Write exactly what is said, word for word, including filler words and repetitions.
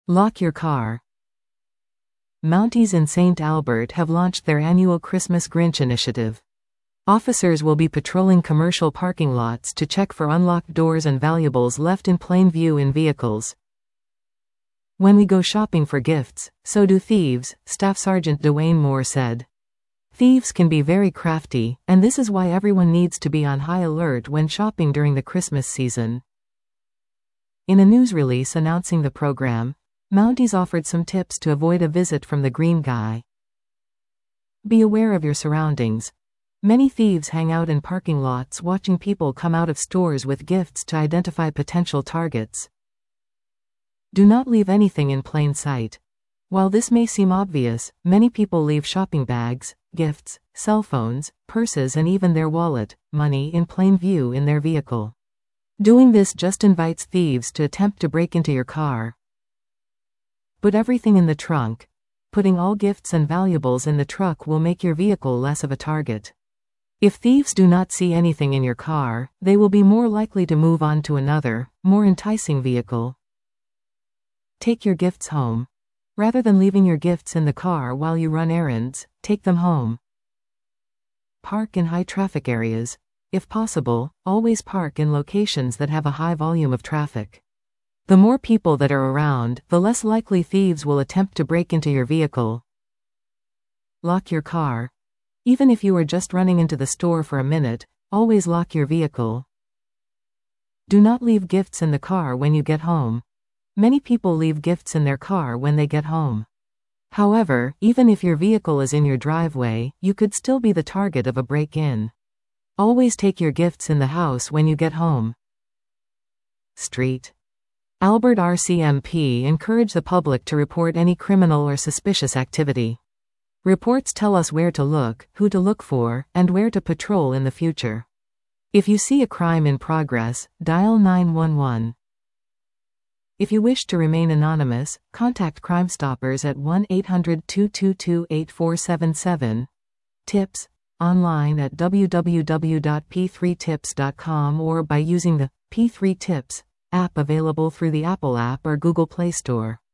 Lock your car. Mounties in Saint Albert have launched their annual Christmas Grinch initiative. Officers will be patrolling commercial parking lots to check for unlocked doors and valuables left in plain view in vehicles. When we go shopping for gifts, so do thieves, Staff Sergeant Dwayne Moore said. Thieves can be very crafty, and this is why everyone needs to be on high alert when shopping during the Christmas season. In a news release announcing the program, Mounties offered some tips to avoid a visit from the green guy. Be aware of your surroundings. Many thieves hang out in parking lots watching people come out of stores with gifts to identify potential targets. Do not leave anything in plain sight. While this may seem obvious, many people leave shopping bags, gifts, cell phones, purses and even their wallet, money in plain view in their vehicle. Doing this just invites thieves to attempt to break into your car. Put everything in the trunk. Putting all gifts and valuables in the truck will make your vehicle less of a target. If thieves do not see anything in your car, they will be more likely to move on to another, more enticing vehicle. Take your gifts home. Rather than leaving your gifts in the car while you run errands, take them home. Park in high traffic areas. If possible, always park in locations that have a high volume of traffic. The more people that are around, the less likely thieves will attempt to break into your vehicle. Lock your car. Even if you are just running into the store for a minute, always lock your vehicle. Do not leave gifts in the car when you get home. Many people leave gifts in their car when they get home. However, even if your vehicle is in your driveway, you could still be the target of a break-in. Always take your gifts in the house when you get home. Street. Albert R C M P encouraged the public to report any criminal or suspicious activity. Reports tell us where to look, who to look for, and where to patrol in the future. If you see a crime in progress, dial nine one one. If you wish to remain anonymous, contact Crime Stoppers at one eight hundred, two two two, eight four seven seven. Tips, online at w w w dot p three tips dot com or by using the P three Tips app available through the Apple app or Google Play Store.